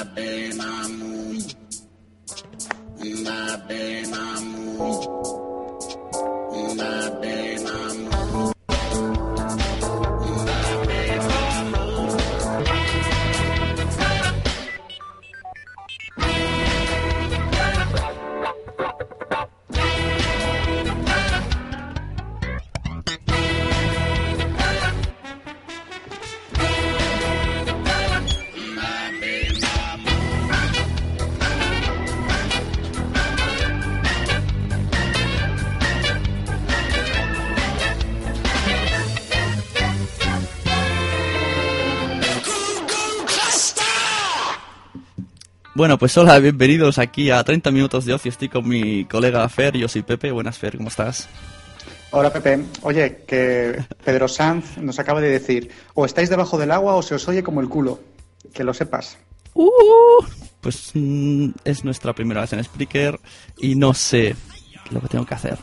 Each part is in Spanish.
Bueno, pues hola, bienvenidos aquí a 30 minutos de ocio. Estoy con mi colega Fer, yo soy Pepe. Buenas, Fer, ¿cómo estás? Hola, Pepe. Oye, que Pedro Sanz nos acaba de decir, o estáis debajo del agua o se os oye como el culo. Que lo sepas. Pues es nuestra primera vez en Spreaker y no sé lo que tengo que hacer.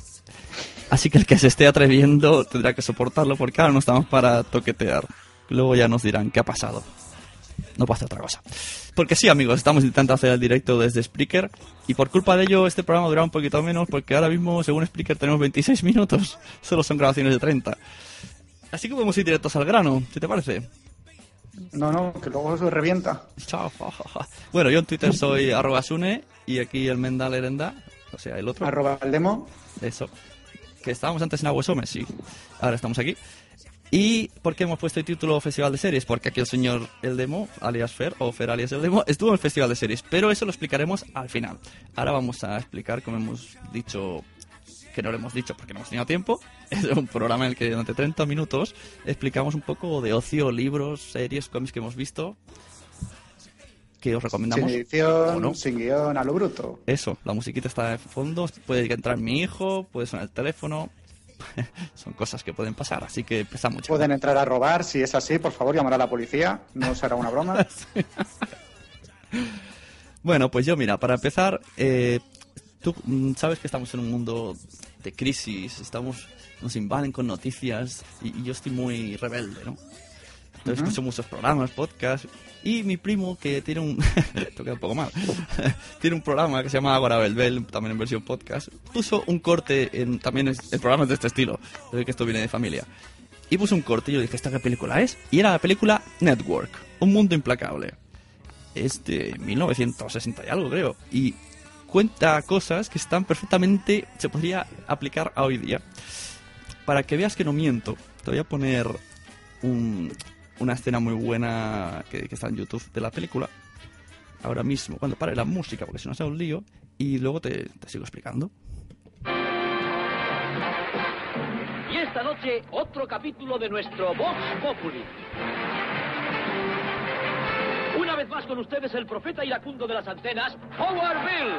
Así que el que se esté atreviendo tendrá que soportarlo porque ahora no estamos para toquetear. Luego ya nos dirán qué ha pasado. No puedo hacer otra cosa. Porque sí, amigos, estamos intentando hacer el directo desde Spreaker y por culpa de ello este programa durará un poquito menos porque ahora mismo, según Spreaker, tenemos 26 minutos. Solo son grabaciones de 30. Así que podemos ir directos al grano, ¿si te parece? No, que luego se revienta. Chao. Bueno, yo en Twitter soy @sune y aquí el Mendal Erenda, o sea, el otro. @aldemo. Eso. Que estábamos antes en Aguasome, sí. Ahora estamos aquí. ¿Y por qué hemos puesto el título Festival de Series? Porque aquí el señor Eldemo, alias Fer, o Fer alias Eldemo, estuvo en el Festival de Series, pero eso lo explicaremos al final. Ahora vamos a explicar, como hemos dicho, que no lo hemos dicho porque no hemos tenido tiempo, es un programa en el que durante 30 minutos explicamos un poco de ocio, libros, series, cómics que hemos visto, que os recomendamos. Sin edición, sin guión, a lo bruto. Eso, la musiquita está de fondo, puede entrar mi hijo, puede sonar el teléfono. Son cosas que pueden pasar, así que empezamos. Pueden entrar a robar, si es así, por favor, llamar a la policía, no será una broma. Sí. Bueno, pues yo, mira, para empezar, tú sabes que estamos en un mundo de crisis, nos invaden con noticias y yo estoy muy rebelde, ¿no? Entonces escucho muchos programas, podcasts, y mi primo, que tiene un... Esto queda un poco mal. Tiene un programa que se llama Agora Belbel, también en versión podcast. Puso un corte, también el programa es de este estilo, de que esto viene de familia. Y puso un corte y yo dije, ¿esta qué película es? Y era la película Network, Un Mundo Implacable. Es de 1960 y algo, creo. Y cuenta cosas que están perfectamente... Se podría aplicar a hoy día. Para que veas que no miento, te voy a poner una escena muy buena que está en YouTube de la película ahora mismo, cuando pare la música, porque si no sea un lío, y luego te sigo explicando. Y esta noche otro capítulo de nuestro Vox Populi. Una vez más con ustedes el profeta iracundo de las antenas, Howard Bill.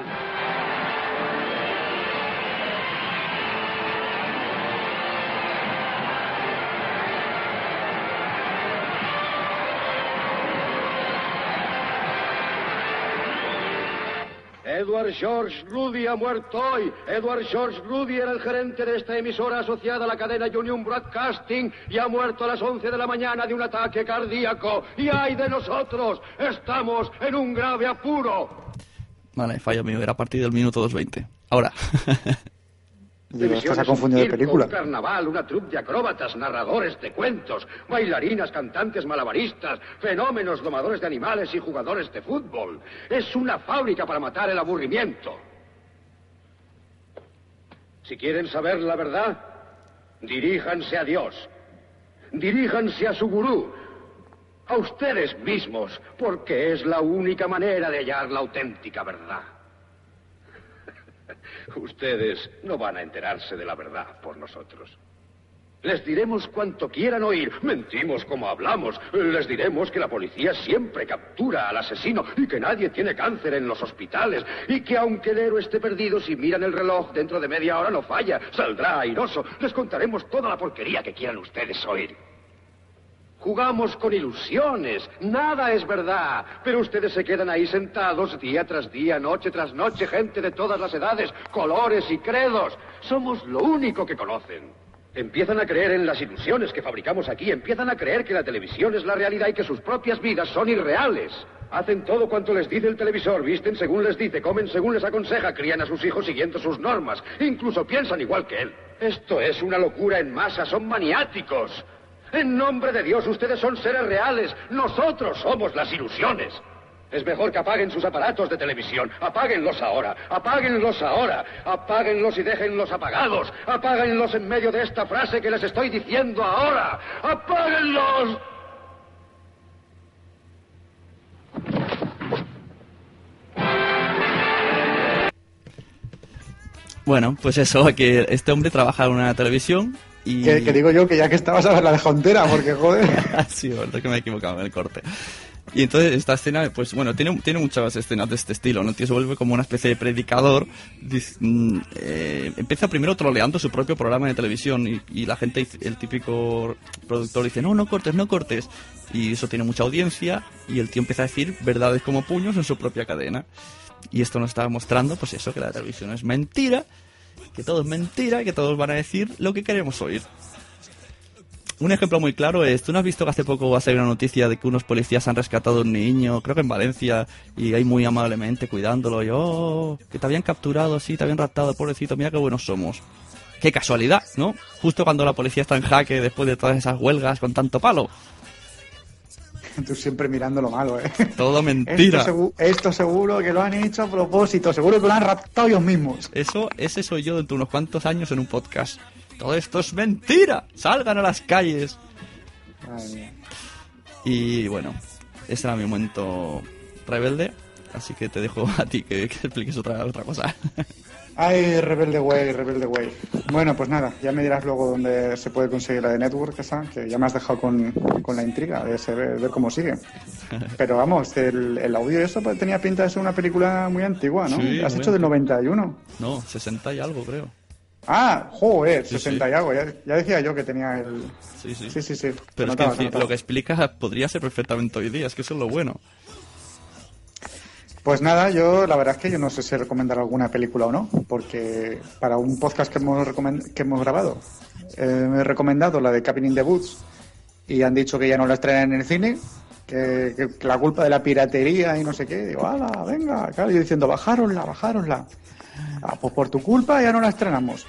Edward George Rudy ha muerto hoy. Edward George Rudy era el gerente de esta emisora asociada a la cadena Union Broadcasting y ha muerto a las 11 de la mañana de un ataque cardíaco. Y ¡ay de nosotros! ¡Estamos en un grave apuro! Vale, fallo mío, era a partir del minuto 2:20. Ahora. Digo, esto se ha confundido de película. Un carnaval, una troupe de acróbatas, narradores de cuentos, bailarinas, cantantes malabaristas, fenómenos, domadores de animales y jugadores de fútbol. Es una fábrica para matar el aburrimiento. Si quieren saber la verdad, diríjanse a Dios. Diríjanse a su gurú. A ustedes mismos, porque es la única manera de hallar la auténtica verdad. Ustedes no van a enterarse de la verdad por nosotros. Les diremos cuanto quieran oír. Mentimos como hablamos. Les diremos que la policía siempre captura al asesino y que nadie tiene cáncer en los hospitales. Y que aunque el héroe esté perdido, si miran el reloj, dentro de media hora no falla. Saldrá airoso. Les contaremos toda la porquería que quieran ustedes oír. Jugamos con ilusiones, nada es verdad, pero ustedes se quedan ahí sentados día tras día, noche tras noche, gente de todas las edades, colores y credos. Somos lo único que conocen. Empiezan a creer en las ilusiones que fabricamos aquí, empiezan a creer que la televisión es la realidad y que sus propias vidas son irreales. Hacen todo cuanto les dice el televisor, visten según les dice, comen según les aconseja, crían a sus hijos siguiendo sus normas, incluso piensan igual que él. Esto es una locura en masa, son maniáticos. En nombre de Dios, ustedes son seres reales, nosotros somos las ilusiones. Es mejor que apaguen sus aparatos de televisión. Apáguenlos ahora. Apáguenlos ahora. Apáguenlos y déjenlos apagados. Apáguenlos en medio de esta frase que les estoy diciendo ahora. ¡Apáguenlos! Bueno, pues eso, que este hombre trabaja en una televisión y... Que digo yo que ya que estabas a ver la de Jontera, porque joder. Sí, la verdad que me he equivocado en el corte. Y entonces esta escena, pues bueno, tiene muchas escenas de este estilo, ¿no? El tío se vuelve como una especie de predicador. Empieza primero troleando su propio programa de televisión y la gente, el típico productor dice, no cortes, no cortes. Y eso tiene mucha audiencia y el tío empieza a decir verdades como puños en su propia cadena. Y esto nos está mostrando, pues eso, que la televisión es mentira, que todo es mentira, que todos van a decir lo que queremos oír. Un ejemplo muy claro es, ¿tú no has visto que hace poco ha salido una noticia de que unos policías han rescatado a un niño, creo que en Valencia, y ahí muy amablemente cuidándolo, y que te habían capturado, sí, te habían raptado, pobrecito, mira qué buenos somos? Qué casualidad, ¿no? Justo cuando la policía está en jaque después de todas esas huelgas con tanto palo. Tú siempre mirando lo malo, ¿eh? Todo mentira. Esto seguro que lo han hecho a propósito, seguro que lo han raptado ellos mismos. Ese soy yo dentro de unos cuantos años en un podcast. Todo esto es mentira. Salgan a las calles. Ay, mía. Y bueno, ese era mi momento rebelde. Así que te dejo a ti que expliques otra cosa. Ay, rebelde güey. Bueno, pues nada, ya me dirás luego dónde se puede conseguir la de Network esa, que ya me has dejado con la intriga de ver cómo sigue. Pero vamos, el audio de eso tenía pinta de ser una película muy antigua, ¿no? Sí, ¿Has hecho del 91? No, 60 y algo, creo. Ah, joder, Sí, 60 sí. y algo. Ya decía yo que tenía el... Sí. Sí. Pero Notaba, es que notaba. lo que explicas podría ser perfectamente hoy día, es que eso es lo bueno. Pues nada, la verdad es que yo no sé si recomendar alguna película o no, porque para un podcast que hemos grabado, me he recomendado la de Cabin in the Woods y han dicho que ya no la estrenan en el cine, que la culpa de la piratería y no sé qué. Digo, ¡hala, venga! Claro, yo diciendo, bajárosla. Ah, pues por tu culpa ya no la estrenamos.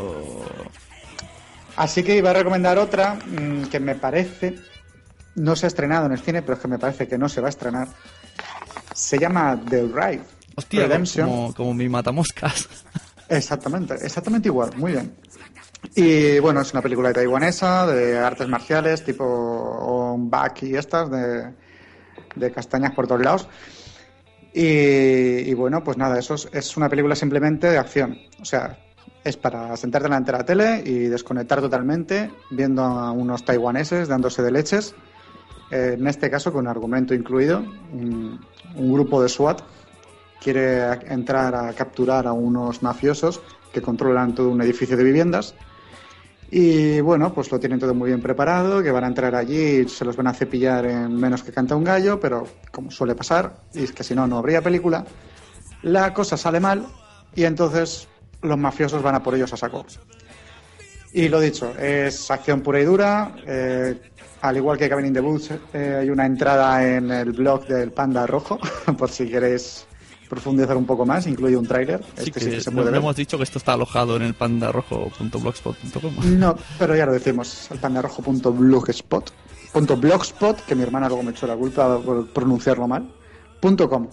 Así que iba a recomendar otra que me parece, no se ha estrenado en el cine, pero es que me parece que no se va a estrenar. Se llama The Ride. Hostia, Redemption. como mi matamoscas. Exactamente igual, muy bien. Y bueno, es una película taiwanesa de artes marciales, tipo On Back y estas, de castañas por todos lados. Y bueno, pues nada, eso es una película simplemente de acción. O sea, es para sentarte delante de la tele y desconectar totalmente, viendo a unos taiwaneses dándose de leches. En este caso, con argumento incluido, un grupo de SWAT quiere entrar a capturar a unos mafiosos que controlan todo un edificio de viviendas. Y bueno, pues lo tienen todo muy bien preparado, que van a entrar allí y se los van a cepillar en menos que canta un gallo, pero como suele pasar, y es que si no, no habría película, la cosa sale mal y entonces los mafiosos van a por ellos a saco. Y lo dicho, es acción pura y dura. Al igual que Cabin in the Woods, hay una entrada en el blog del Panda Rojo, por si queréis profundizar un poco más, incluye un tráiler. Sí, sí que se no puede ver. hemos dicho que esto está alojado en el pandarrojo.blogspot.com. No, pero ya lo decimos, el pandarrojo.blogspot, que mi hermana luego me echó la culpa por pronunciarlo mal, .com.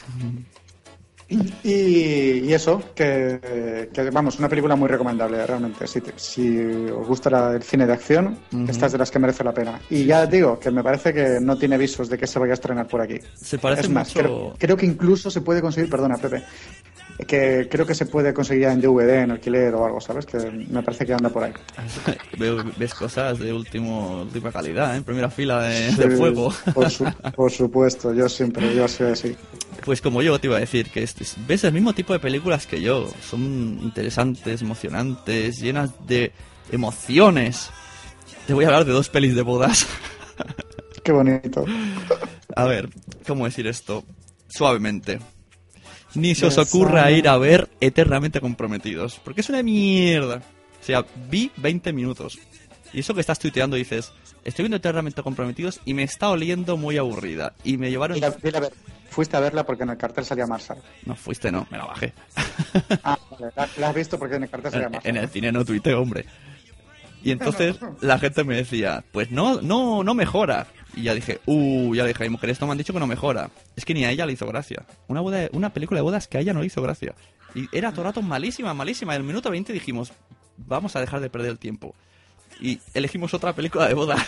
Y eso, que vamos, una película muy recomendable, realmente. Si os gusta el cine de acción, esta es de las que merece la pena. Y ya digo, que me parece que no tiene visos de que se vaya a estrenar por aquí. Se parece es más, mucho... creo que incluso se puede conseguir, perdona, Pepe, que creo que se puede conseguir ya en DVD, en alquiler o algo, ¿sabes? Que me parece que anda por ahí. Ves cosas de última calidad, en primera fila de Sí, fuego. Por supuesto, yo soy así. Pues como yo te iba a decir, que ves el mismo tipo de películas que yo. Son interesantes, emocionantes, llenas de emociones. Te voy a hablar de 2 pelis de bodas. Qué bonito. A ver, ¿cómo decir esto? Suavemente. Ni se os ocurra ir a ver Eternamente Comprometidos, porque es una mierda. O sea, vi 20 minutos. Y eso que estás tuiteando dices, estoy viendo Eternamente Comprometidos y me está oliendo muy aburrida. Y me llevaron... Dile, a ver, fuiste a verla porque en el cartel salía Marshall. No, fuiste no, me la bajé. Ah, vale, la has visto porque en el cartel salía Marshall. En el cine no tuiteo, hombre. Y entonces la gente me decía, pues no mejora. Y ya dije, ya le dije a mi mujer, esto me han dicho que no mejora. Es que ni a ella le hizo gracia. Una película de bodas que a ella no le hizo gracia. Y era todo el rato malísima. En el minuto 20 dijimos, vamos a dejar de perder el tiempo. Y elegimos otra película de boda.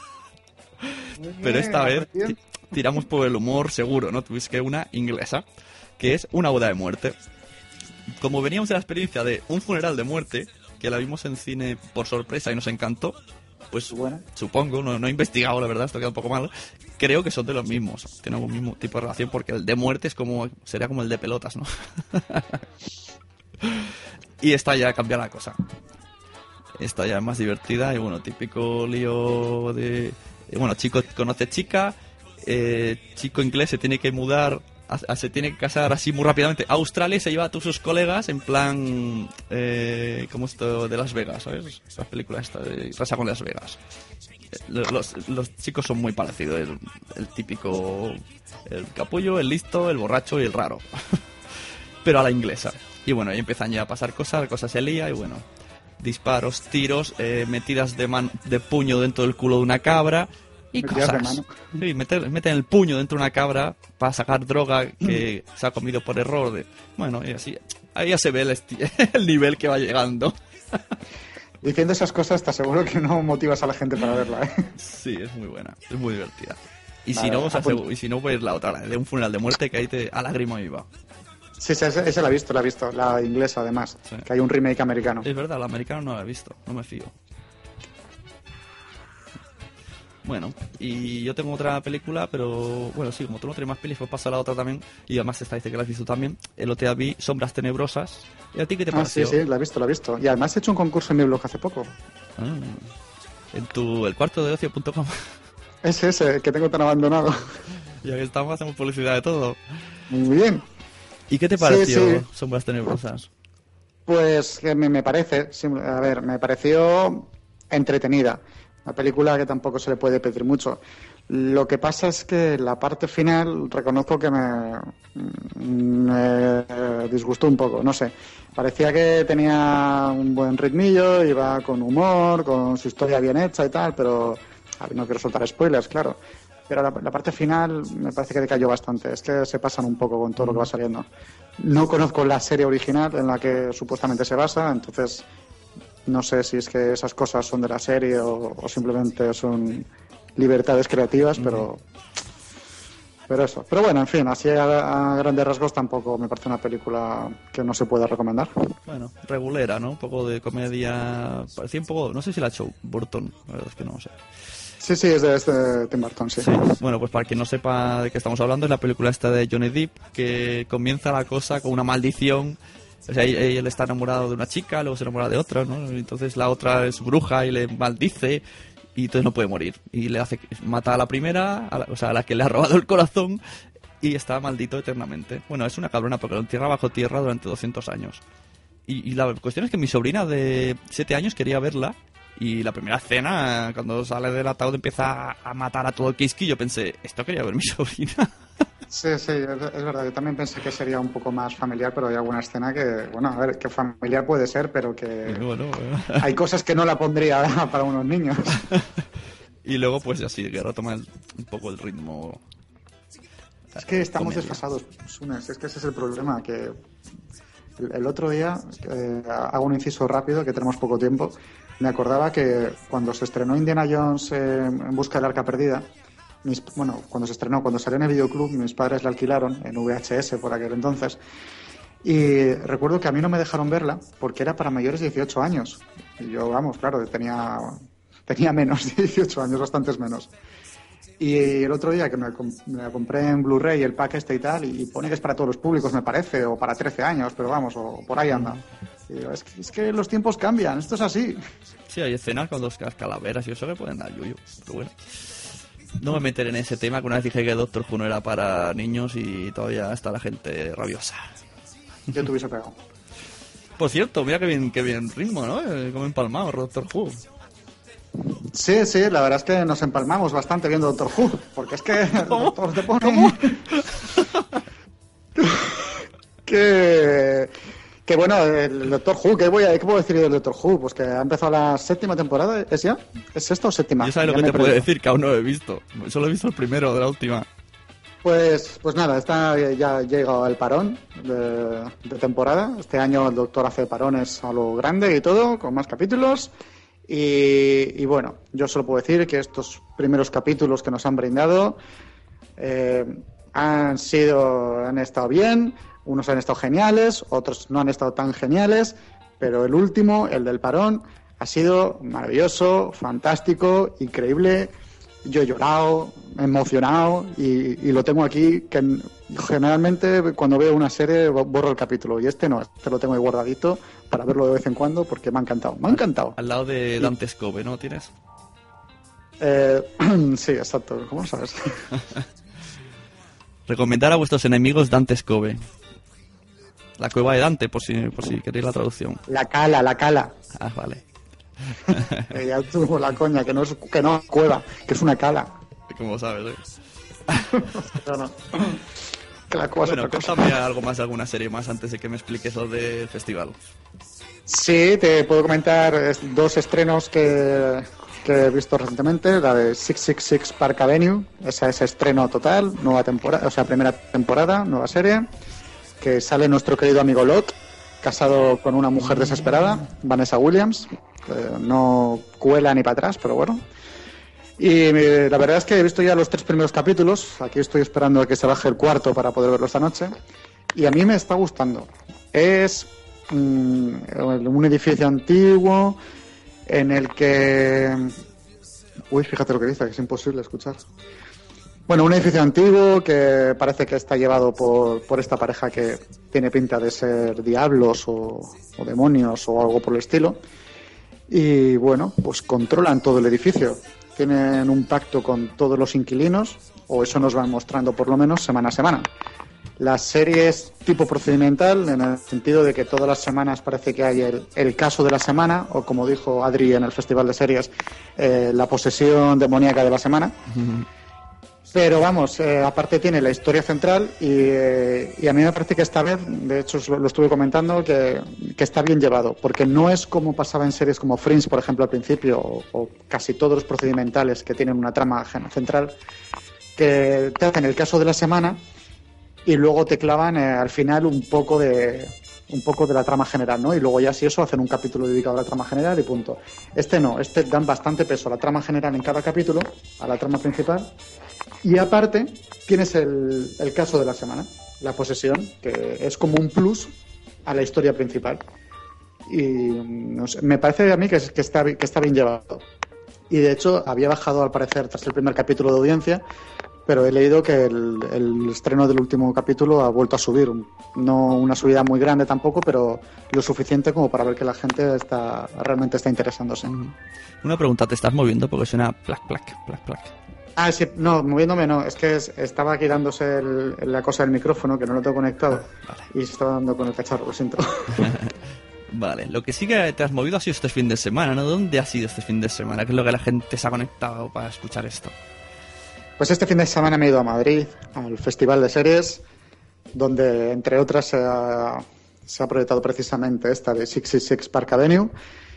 Pero esta vez tiramos por el humor seguro, ¿no? Tuviste una inglesa, que es Una boda de muerte. Como veníamos de la experiencia de Un funeral de muerte, que la vimos en cine por sorpresa y nos encantó, pues bueno, supongo, no he investigado, la verdad, esto queda un poco mal, creo que son de los mismos, tienen un mismo tipo de relación, porque el de muerte sería como el de pelotas, ¿no? Y esta ya cambia la cosa. Esta ya es más divertida y bueno, típico lío de... Bueno, chico conoce chica, chico inglés se tiene que mudar, se tiene que casar así muy rápidamente a Australia y se lleva a todos sus colegas en plan... como esto de Las Vegas, ¿sabes? Esa película esta de Rasa con Las Vegas. Los chicos son muy parecidos, el típico... El capullo, el listo, el borracho y el raro. Pero a la inglesa. Y bueno, ahí empiezan ya a pasar cosas, la cosa se lía y bueno... Disparos, tiros, metidas de puño dentro del culo de una cabra y metidas cosas. de mano. Sí, meten el puño dentro de una cabra para sacar droga que se ha comido por error. Bueno, y así. Ahí ya se ve el nivel que va llegando. Diciendo esas cosas te aseguro que no motivas a la gente para verla, ¿eh? Sí, es muy buena, es muy divertida. Y Vale, si no, pues la otra, la de Un funeral de muerte, que ahí a lágrima viva. Sí, esa la he visto, la inglesa además, Sí. que hay un remake americano. Es verdad, la americana no la he visto, no me fío. Bueno, y yo tengo otra película, pero bueno, sí, como tú no tienes más pelis, pues pasa a la otra también. Y además esta dice que la has visto también. El otro día vi Sombras Tenebrosas. ¿Y a ti qué te pareció? Sí, la he visto. Y además he hecho un concurso en mi blog hace poco. En el cuarto de ocio.com. Ese, que tengo tan abandonado. Ya que estamos, hacemos publicidad de todo. Muy bien. ¿Y qué te pareció Sí. Sombras Tenebrosas? Pues que me pareció entretenida. Una película que tampoco se le puede pedir mucho. Lo que pasa es que la parte final reconozco que me disgustó un poco, no sé. Parecía que tenía un buen ritmillo, iba con humor, con su historia bien hecha y tal, pero no quiero soltar spoilers, claro. Pero la parte final me parece que decayó bastante. Es que se pasan un poco con todo lo que va saliendo. No conozco la serie original en la que supuestamente se basa, entonces no sé si es que esas cosas son de la serie o simplemente son libertades creativas, pero eso. Pero bueno, en fin, así a grandes rasgos tampoco me parece una película que no se pueda recomendar. Bueno, regulera, ¿no? Un poco de comedia. Parecía un poco. No sé si la ha hecho Burton, la verdad es que no sé. Sí, es de Tim Burton, sí. Bueno, pues para quien no sepa de qué estamos hablando, es la película esta de Johnny Depp, que comienza la cosa con una maldición. O sea, él está enamorado de una chica, luego se enamora de otra, ¿no? Entonces la otra es bruja y le maldice y entonces no puede morir. Y le mata a la primera, a la que le ha robado el corazón, y está maldito eternamente. Bueno, es una cabrona porque lo entierra bajo tierra durante 200 años. Y la cuestión es que mi sobrina de 7 años quería verla. Y la primera escena, cuando sale del ataúd, empieza a matar a todo el quisquillo. Pensé, esto quería ver mi sobrina. Sí, es verdad. Yo también pensé que sería un poco más familiar, pero hay alguna escena que, bueno, a ver, que familiar puede ser, pero que Bueno. hay cosas que no la pondría para unos niños. Y luego, pues así, que retoma un poco el ritmo. Es que estamos comedia. desfasados, Sunes. Es que ese es el problema, que el otro día, hago un inciso rápido, que tenemos poco tiempo, me acordaba que cuando se estrenó Indiana Jones en busca del arca perdida, cuando salió en el videoclub, mis padres la alquilaron en VHS por aquel entonces, y recuerdo que a mí no me dejaron verla porque era para mayores de 18 años. Y yo, vamos, claro, tenía menos de 18 años, bastantes menos. Y el otro día que me la compré en Blu-ray el pack este y tal, y pone que es para todos los públicos, me parece, o para 13 años, pero vamos, o por ahí anda. Y digo, es que los tiempos cambian, esto es así. Sí, hay escenas con dos calaveras y eso que pueden dar yuyu. Pero bueno, no me meteré en ese tema, que una vez dije que Doctor Who no era para niños y todavía está la gente rabiosa. Yo te hubiese pegado. Por cierto, mira qué bien ritmo, ¿no? Como empalmado, Doctor Who. Sí, la verdad es que nos empalmamos bastante viendo Doctor Who, porque es que el Doctor te pone... que bueno, el Doctor Who, ¿qué puedo decir del Doctor Who? Pues que ha empezado la 7ª temporada, ¿es ya? ¿Es sexta o séptima? Yo sabes lo que te puedo decir, que aún no he visto. Solo he visto el primero de la última. Pues nada, ya llega el parón de temporada. Este año el Doctor hace parones a lo grande y todo, con más capítulos. Y bueno, yo solo puedo decir que estos primeros capítulos que nos han brindado han estado bien. Unos han estado geniales, otros no han estado tan geniales, pero el último, el del parón, ha sido maravilloso, fantástico, increíble. Yo he llorado, me he emocionado y lo tengo aquí, que generalmente cuando veo una serie borro el capítulo, y este no, este lo tengo ahí guardadito para verlo de vez en cuando porque me ha encantado. Al lado de Dante Scove, ¿no tienes? Sí, exacto, ¿cómo lo sabes? Recomendar a vuestros enemigos Dante Scove. La cueva de Dante, por si queréis la traducción. La cala. Ah, vale. Ya tuvo la coña, que no es cueva, que es una cala. ¿Cómo sabes, No. Que la cueva es otra cosa. Cuéntame algo más de alguna serie más antes de que me expliques lo del festival. Sí, te puedo comentar 2 estrenos que he visto recientemente. La de 666 Park Avenue, esa es estreno total, nueva temporada, o sea, primera temporada, nueva serie, que sale nuestro querido amigo Locke, casado con una mujer desesperada, Vanessa Williams. No cuela ni para atrás, pero bueno. Y la verdad es que he visto ya los 3 primeros capítulos. Aquí estoy esperando a que se baje el 4º para poder verlo esta noche. Y a mí me está gustando. Es un edificio antiguo en el que... Uy, fíjate lo que dice, que es imposible escuchar. Bueno, un edificio antiguo que parece que está llevado por esta pareja que tiene pinta de ser diablos o demonios o algo por el estilo. Y bueno, pues controlan todo el edificio. Tienen un pacto con todos los inquilinos, o eso nos van mostrando por lo menos semana a semana. La serie es tipo procedimental, en el sentido de que todas las semanas parece que hay el caso de la semana, o como dijo Adri en el Festival de Series, la posesión demoníaca de la semana. Pero vamos, aparte tiene la historia central y a mí me parece que esta vez, de hecho lo estuve comentando, que está bien llevado, porque no es como pasaba en series como Fringe, por ejemplo, al principio, o casi todos los procedimentales que tienen una trama central, que te hacen el caso de la semana y luego te clavan al final un poco de la trama general, ¿no? Y luego ya si eso hacen un capítulo dedicado a la trama general y punto. Este no, este dan bastante peso a la trama general en cada capítulo, a la trama principal. Y aparte, tienes el caso de la semana, la posesión, que es como un plus a la historia principal. Y no sé, me parece a mí que está bien llevado. Y de hecho, había bajado al parecer tras el primer capítulo de audiencia, pero he leído que el estreno del último capítulo ha vuelto a subir. No una subida muy grande tampoco, pero lo suficiente como para ver que la gente realmente está interesándose. Una pregunta, ¿te estás moviendo? Porque suena plac, plac, plac, plac. Ah, sí, no, moviéndome no, es que estaba aquí dándose la cosa del micrófono, que no lo tengo conectado, vale. Y se estaba dando con el cacharro, lo siento. Vale, lo que sí que te has movido ha sido este fin de semana, ¿no? ¿Dónde ha sido este fin de semana? ¿Qué es lo que la gente se ha conectado para escuchar esto? Pues este fin de semana me he ido a Madrid, al Festival de Series, donde, entre otras, se ha proyectado precisamente esta de 666 Park Avenue.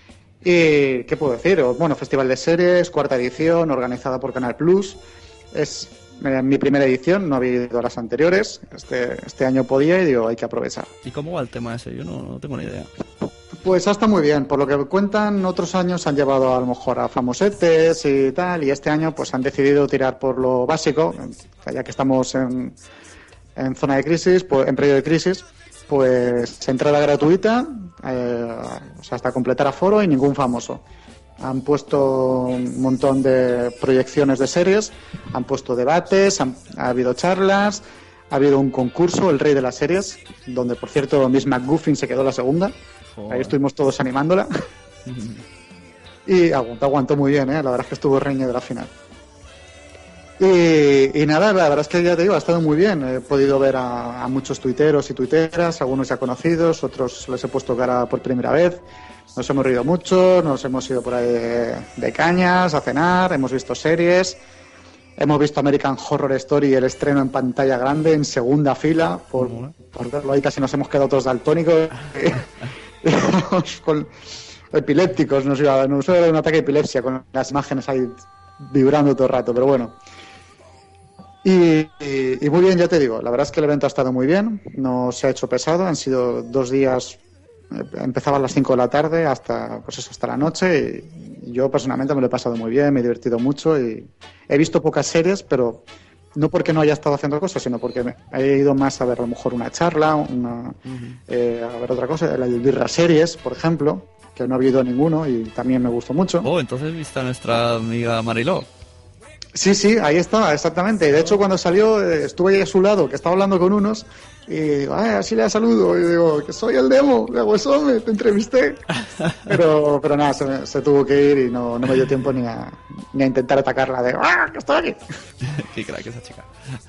Y, ¿qué puedo decir? Bueno, Festival de Series, 4ª edición, organizada por Canal Plus. Es mi primera edición, no había ido a las anteriores. Este año podía y digo, hay que aprovechar. ¿Y cómo va el tema ese? Yo no tengo ni idea. Pues está muy bien. Por lo que cuentan, otros años han llevado a lo mejor a famosetes y tal, y este año pues han decidido tirar por lo básico, ya que estamos en zona de crisis, pues, en periodo de crisis. Pues entrada gratuita, o sea, hasta completar aforo y ningún famoso. Han puesto un montón de proyecciones de series, han puesto debates, ha habido charlas, ha habido un concurso, el rey de las series, donde por cierto Miss McGuffin se quedó la segunda. Joder. Ahí estuvimos todos animándola. Y aguantó muy bien, la verdad es que estuvo reñido de la final. Y nada, la verdad es que ya te digo, ha estado muy bien. He podido ver a muchos tuiteros y tuiteras, algunos ya conocidos, otros les he puesto cara por primera vez. Nos hemos reído mucho, nos hemos ido por ahí de cañas a cenar, hemos visto series, hemos visto American Horror Story, el estreno en pantalla grande, en segunda fila, por verlo ahí casi nos hemos quedado todos daltónicos, con epilépticos, nos iba a dar un ataque de epilepsia con las imágenes ahí vibrando todo el rato, pero bueno. Y muy bien, ya te digo, la verdad es que el evento ha estado muy bien, no se ha hecho pesado, han sido 2 días, empezaba a las 5 de la tarde hasta la noche, y yo personalmente me lo he pasado muy bien, me he divertido mucho y he visto pocas series, pero no porque no haya estado haciendo cosas, sino porque he ido más a ver a lo mejor una charla, a ver otra cosa, el Birra Series, por ejemplo, que no ha habido ninguno y también me gustó mucho. Oh, entonces viste a nuestra amiga Mariló. Sí, ahí estaba, exactamente. Y de hecho, cuando salió, estuve ahí a su lado, que estaba hablando con unos, y digo, así le saludo. Y digo, que soy el demo de Huesome, te entrevisté. Pero nada, se tuvo que ir y no me dio tiempo ni a intentar atacarla de, que estoy aquí. Qué crack esa chica.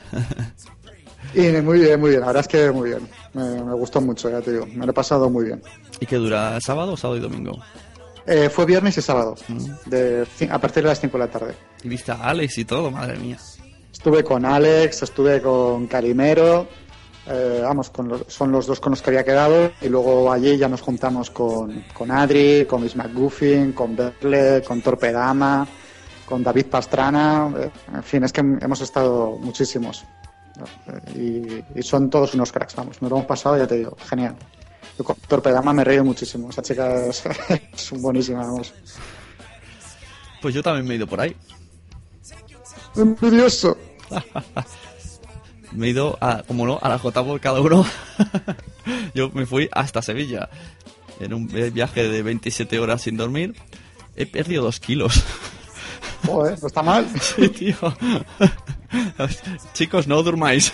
Y muy bien, la verdad es que muy bien. Me gustó mucho, ya te digo, me lo he pasado muy bien. ¿Y qué dura, sábado y domingo? Fue viernes y sábado, a partir de las 5 de la tarde. ¿Y viste a Alex y todo? Madre mía. Estuve con Alex, estuve con Calimero, son los dos con los que había quedado, y luego allí ya nos juntamos con Adri, con Miss McGuffin, con Berle, con Torpedama, con David Pastrana, en fin, es que hemos estado muchísimos. Y son todos unos cracks, vamos, nos lo hemos pasado, ya te digo, genial. Yo con Torpedama me he reído muchísimo, esa chica es buenísima, vamos. Pues yo también me he ido por ahí. Envidioso. Me he ido, como no, a la JPod cada uno. Yo me fui hasta Sevilla. En un viaje de 27 horas sin dormir. He perdido 2 kilos. Joder, no está mal. Sí, tío. Chicos, no durmáis.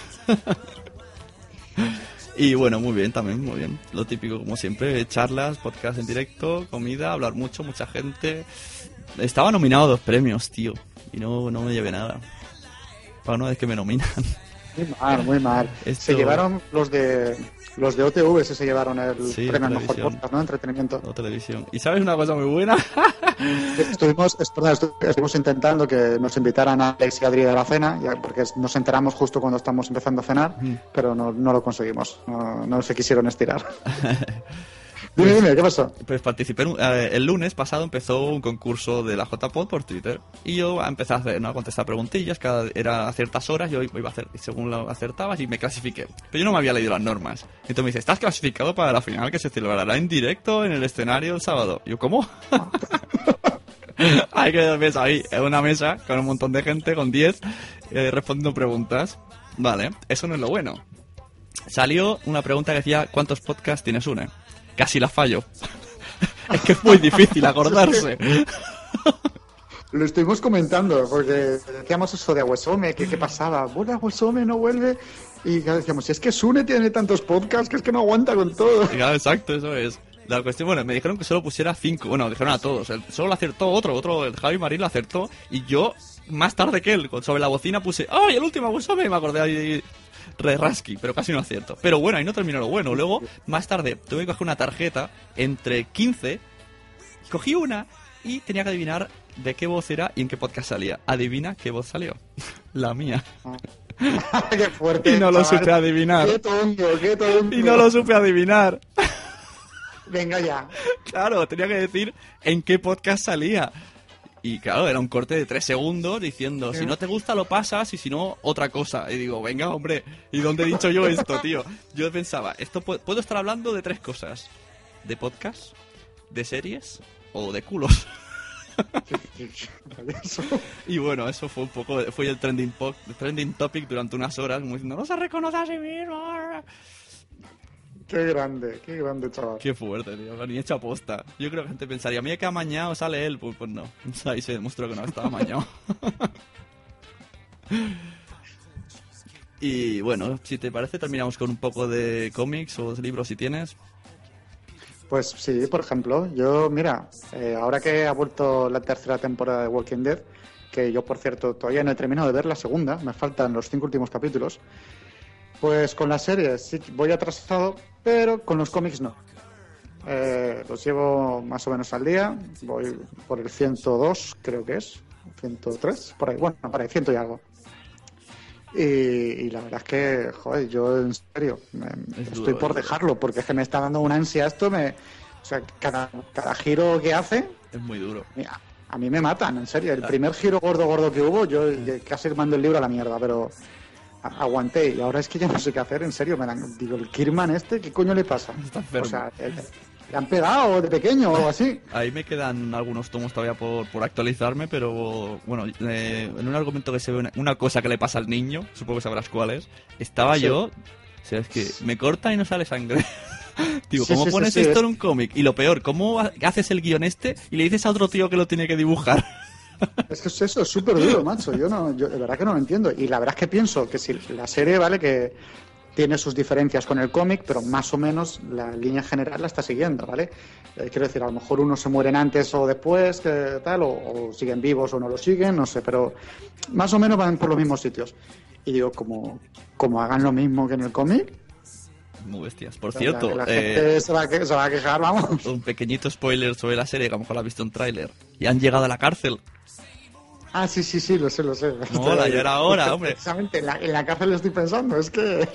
Y bueno, muy bien, también, muy bien. Lo típico, como siempre, charlas, podcast en directo, comida, hablar mucho, mucha gente. Estaba nominado a 2 premios, tío. Y no me llevé nada. Para una vez que me nominan. Muy mal. Esto... Se llevaron los de OTV, se llevaron el premio al mejor podcast, ¿no? Entretenimiento. O televisión. ¿Y sabes una cosa muy buena? Estuvimos intentando que nos invitaran a Alex y Adri a la cena, porque nos enteramos justo cuando estamos empezando a cenar, pero no lo conseguimos. No se quisieron estirar. Dime, ¿qué pasó? Pues participé el lunes pasado, empezó un concurso de la JPod por Twitter y yo empecé a contestar preguntillas, era a ciertas horas, yo iba a hacer, y según lo acertabas, y me clasifiqué. Pero yo no me había leído las normas. Entonces me dice, estás clasificado para la final que se celebrará en directo en el escenario el sábado. Y yo, ¿cómo? Hay que ver ahí, en una mesa con un montón de gente, con 10, respondiendo preguntas. Vale, eso no es lo bueno. Salió una pregunta que decía, ¿cuántos podcasts tienes une? Casi la fallo. Es que es muy difícil acordarse. Lo estuvimos comentando, porque decíamos eso de Huesome, ¿qué pasaba? ¿Vuelve a Huesome, no vuelve? Y decíamos, si es que Sune tiene tantos podcasts que es que no aguanta con todo. Claro, exacto, eso es. La cuestión, bueno, me dijeron que solo pusiera 5. Bueno, dijeron a todos. Solo lo acertó otro, el Javi Marín lo acertó. Y yo, más tarde que él, sobre la bocina puse, ¡ay, el último Huesome! Me acordé ahí... Rasky, pero casi no acierto. Pero bueno, ahí no terminó lo bueno. Luego, más tarde, tuve que coger una tarjeta entre 15. Cogí una y tenía que adivinar de qué voz era y en qué podcast salía. Adivina qué voz salió. La mía. Qué fuerte. Y no lo supe adivinar. Qué tonto. Y no lo supe adivinar. Venga ya. Claro, tenía que decir en qué podcast salía. Y claro, era un corte de 3 segundos diciendo, si no te gusta lo pasas y si no, otra cosa. Y digo, venga, hombre, ¿y dónde he dicho yo esto, tío? Yo pensaba, esto puedo estar hablando de 3 cosas. De podcast, de series o de culos. Y bueno, eso fue un poco, fue el trending topic durante unas horas, como diciendo, no se reconoce a sí mismo. Qué grande, chaval. Qué fuerte, tío, ni hecho aposta. Yo creo que la gente pensaría, mira que amañado sale él. Pues no, ahí se demostró que no estaba amañado. Y bueno, si te parece, terminamos con un poco de cómics o libros si tienes. Pues sí, por ejemplo, yo, mira, ahora que ha vuelto la 3ª temporada de Walking Dead, que yo, por cierto, todavía no he terminado de ver la segunda, me faltan los 5 últimos capítulos. Pues con las series sí voy atrasado, pero con los cómics no. Los llevo más o menos al día. Voy por el 102, creo que es. 103, por ahí. Bueno, por ahí, 100 y algo. Y la verdad es que, joder, yo en serio estoy por dejarlo, porque es que me está dando una ansia esto. O sea, cada giro que hace Es muy duro. mira, a mí me matan, en serio. El primer giro gordo que hubo, yo casi mando el libro a la mierda, pero aguanté. Y ahora es que ya no sé qué hacer, en serio. Digo, el Kirman ¿qué coño le pasa? Está enfermo. O sea, ¿le han pegado de pequeño o algo así? Ahí me quedan algunos tomos todavía por actualizarme, pero bueno, en un argumento que se ve una cosa que le pasa al niño, supongo que sabrás cuál es, estaba Sí. yo, o sea, es que me corta y no sale sangre. Digo, Sí, ¿cómo sí, pones sí, esto en un cómic? Y lo peor, ¿cómo haces el guión y le dices a otro tío que lo tiene que dibujar? Es que eso es súper duro, macho. Yo de verdad que no lo entiendo. Y la verdad es que pienso que si la serie, vale, que tiene sus diferencias con el cómic, pero más o menos la línea general la está siguiendo, ¿vale? Quiero decir, a lo mejor unos se mueren antes o después, que tal, o siguen vivos o no lo siguen, no sé, pero más o menos van por los mismos sitios. Y digo, como hagan lo mismo que en el cómic, Muy bestias. Por cierto, la gente se va a quejar, vamos. un pequeñito spoiler sobre la serie, que a lo mejor la has visto en tráiler. Y han llegado a la cárcel. Ah, sí, lo sé. Mola, ya era hora, hombre. Precisamente, en la cárcel estoy pensando, es que...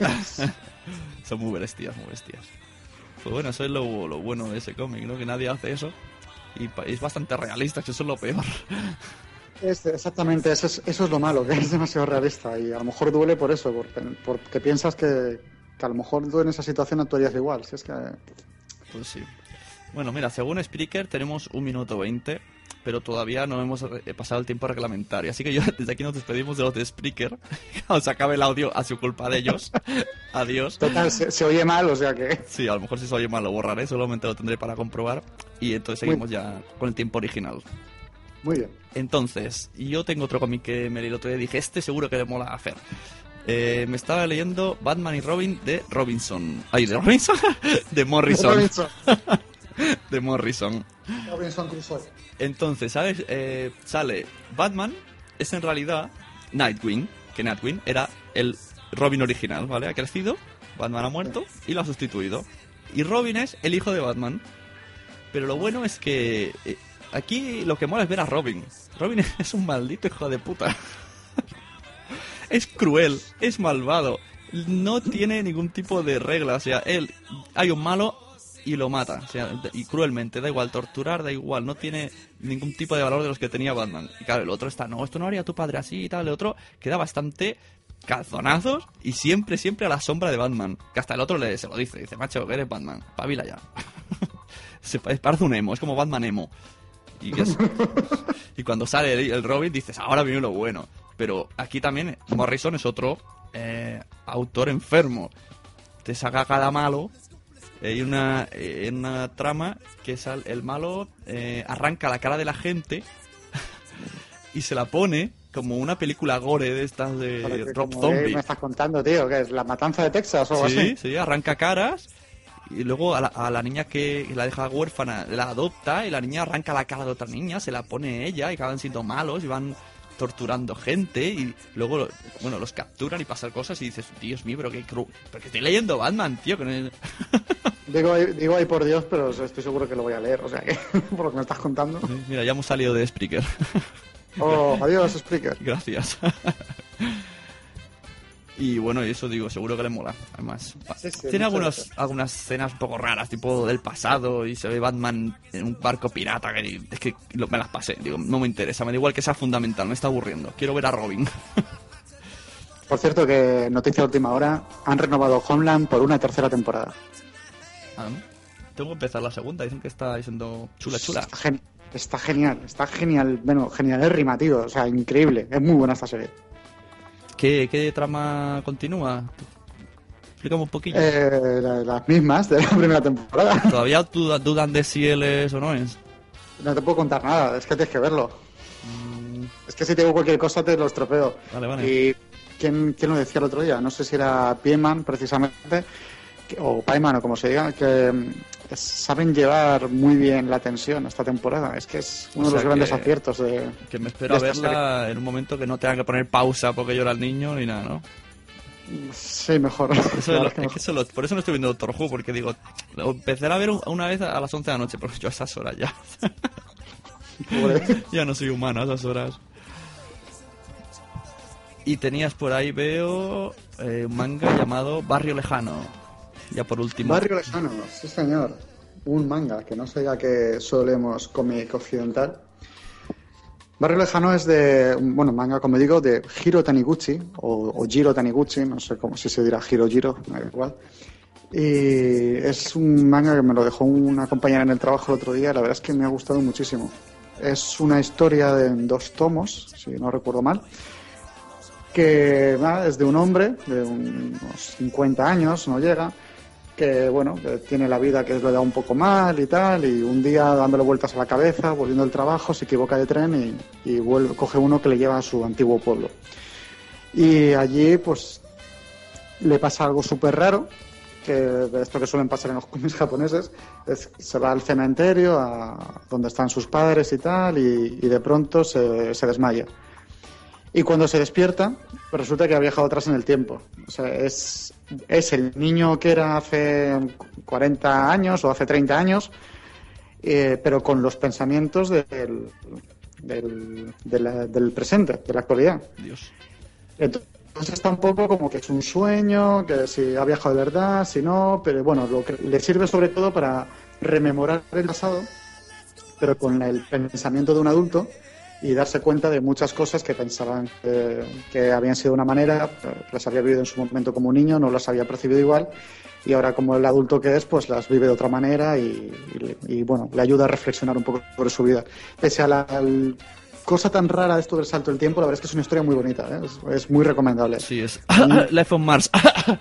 Son muy bestias, muy bestias. Pues bueno, eso es lo bueno de ese cómic, ¿no? Que nadie hace eso. Y es bastante realista, que eso es lo peor. Exactamente, eso es lo malo, que es demasiado realista. Y a lo mejor duele por eso, porque piensas que a lo mejor tú en esa situación actuarías igual. Si es que... Pues sí. Bueno, mira, según Spreaker tenemos 1 minuto 20, pero todavía no hemos pasado el tiempo reglamentario. Así que desde aquí nos despedimos de los de Spreaker. Cuando se acabe el audio, a su culpa de ellos. Adiós. Total, se oye mal, o sea que... Sí, a lo mejor si se oye mal lo borraré, solamente lo tendré para comprobar. Y entonces seguimos ya con el tiempo original. Muy bien. Entonces, yo tengo otro cómic que me leí el otro día y dije, seguro que le mola a Fer. Me estaba leyendo Batman y Robin de Robinson. ¿Ay, de Robinson? De Morrison. De Morrison. Robinson Crusoe. Entonces, ¿sabes? Sale Batman, es en realidad Nightwing, que Nightwing era el Robin original, ¿vale? Ha crecido, Batman ha muerto y lo ha sustituido. Y Robin es el hijo de Batman. Pero lo bueno es que aquí lo que mola es ver a Robin. Robin es un maldito hijo de puta. Es cruel, es malvado, no tiene ningún tipo de regla. O sea, hay un malo y lo mata, o sea, y cruelmente, da igual torturar, da igual, no tiene ningún tipo de valor de los que tenía Batman. Y claro, el otro no, esto no haría tu padre así y tal. El otro queda bastante calzonazos y siempre a la sombra de Batman. Que hasta el otro se lo dice, macho, que eres Batman, pabila ya. Parece un emo, es como Batman emo. Y cuando sale el Robin dices, ahora viene lo bueno. Pero aquí también Morrison es otro autor enfermo. Te saca cada malo. Hay una trama que el malo arranca la cara de la gente y se la pone como una película gore de estas de Rob Zombie. ¿Me estás contando, tío? ¿Qué es? ¿La matanza de Texas o algo así? Sí, arranca caras y luego a la niña que la deja huérfana la adopta y la niña arranca la cara de otra niña, se la pone ella y acaban siendo malos y van torturando gente y luego, bueno, los capturan y pasan cosas y dices, Dios mío, pero qué porque estoy leyendo Batman, tío. Que no... digo ahí por Dios, pero estoy seguro que lo voy a leer, o sea que, por lo que me estás contando. Mira, ya hemos salido de Spreaker. Oh, adiós, Spreaker. Gracias. Y bueno, eso digo, seguro que le mola. Además, Sí, tiene muchas algunas escenas un poco raras, tipo del pasado, y se ve Batman en un barco pirata, que es que me las pasé. Digo, no me interesa, me da igual que sea fundamental, me está aburriendo. Quiero ver a Robin. Por cierto, que noticia de última hora, han renovado Homeland por una tercera temporada. Ah, ¿no? Tengo que empezar la segunda, dicen que está siendo chula. Está genial, bueno, genial el rima, tío, o sea, increíble, es muy buena esta serie. ¿Qué trama continúa? Explícame un poquillo. Las mismas de la primera temporada. ¿Todavía dudan de si él es o no es? No te puedo contar nada, es que tienes que verlo. Es que si te digo cualquier cosa te lo estropeo. Vale. Y ¿quién lo decía el otro día? No sé si era Pieman precisamente, o Paiman o como se diga, que saben llevar muy bien la tensión esta temporada. Es que es uno de los grandes aciertos de... Que me espero a verla en un momento que no tenga que poner pausa porque llora el niño ni nada, ¿no? Sí, mejor. Eso por eso no estoy viendo Doctor Who, porque digo, lo empezaré a ver una vez a las 11 de la noche, pero yo a esas horas ya. Ya no soy humano a esas horas. Y tenías por ahí, veo, un manga llamado Barrio Lejano. Ya por último. Barrio Lejano, sí señor. Un manga, que no sé a qué solemos cómic occidental. Barrio Lejano es de, bueno, manga, como digo, de Hiro Taniguchi, o Jiro Taniguchi, no sé cómo si se dirá Hiro, me da igual. Y es un manga que me lo dejó una compañera en el trabajo el otro día, la verdad es que me ha gustado muchísimo. Es una historia de 2 tomos, si no recuerdo mal, que es de un hombre de unos 50 años, no llega, que bueno, que tiene la vida que le da un poco mal y tal, y un día dándole vueltas a la cabeza, volviendo del trabajo, se equivoca de tren y coge uno que le lleva a su antiguo pueblo. Y allí pues le pasa algo súper raro, que de esto que suelen pasar en los cómics japoneses, se va al cementerio donde están sus padres y tal, y de pronto se desmaya. Y cuando se despierta, pues resulta que ha viajado atrás en el tiempo. O sea, es el niño que era hace 40 años o hace 30 años, pero con los pensamientos del presente, de la actualidad. Dios. Entonces está un poco como que es un sueño, que si ha viajado de verdad, si no, pero bueno, lo que le sirve sobre todo para rememorar el pasado, pero con el pensamiento de un adulto, y darse cuenta de muchas cosas que pensaban que habían sido de una manera, las había vivido en su momento como un niño, no las había percibido igual, y ahora como el adulto que es, pues las vive de otra manera y bueno, le ayuda a reflexionar un poco sobre su vida. Pese a la cosa tan rara de esto del salto del tiempo, la verdad es que es una historia muy bonita, ¿eh? Es muy recomendable. Sí, es Life on Mars.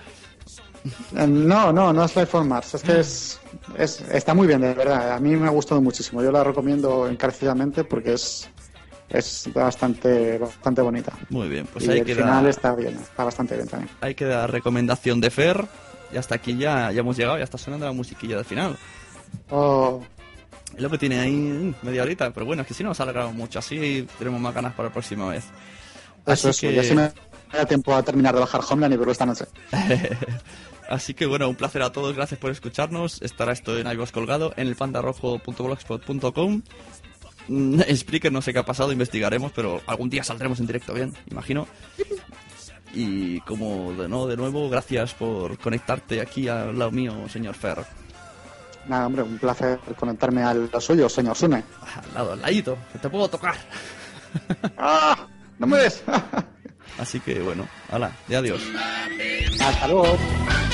No es Life on Mars, es que está muy bien, de verdad, a mí me ha gustado muchísimo, yo la recomiendo encarecidamente porque es bastante bonita. Muy bien, pues y ahí el queda. Final está bien, está bastante bien también. Ahí queda recomendación de Fer. Y hasta aquí ya hemos llegado, ya está sonando la musiquilla del final. Oh. Es lo que tiene ahí media horita, pero bueno, es que si no nos ha alargado mucho, así tenemos más ganas para la próxima vez. Eso, ya se me da tiempo a terminar de bajar Homeland y verlo esta noche. Así que bueno, un placer a todos, gracias por escucharnos. Estará esto en iVoox colgado en el pandarrojo.blogspot.com. Spreaker no sé qué ha pasado, investigaremos, pero algún día saldremos en directo bien, imagino. Y como de nuevo, gracias por conectarte aquí al lado mío, señor Fer. Nada, hombre, un placer conectarme al suyo, señor Sune. Al ladito, que te puedo tocar. ¡Ah! ¡No me des! Así que bueno, hala, de adiós. Hasta luego.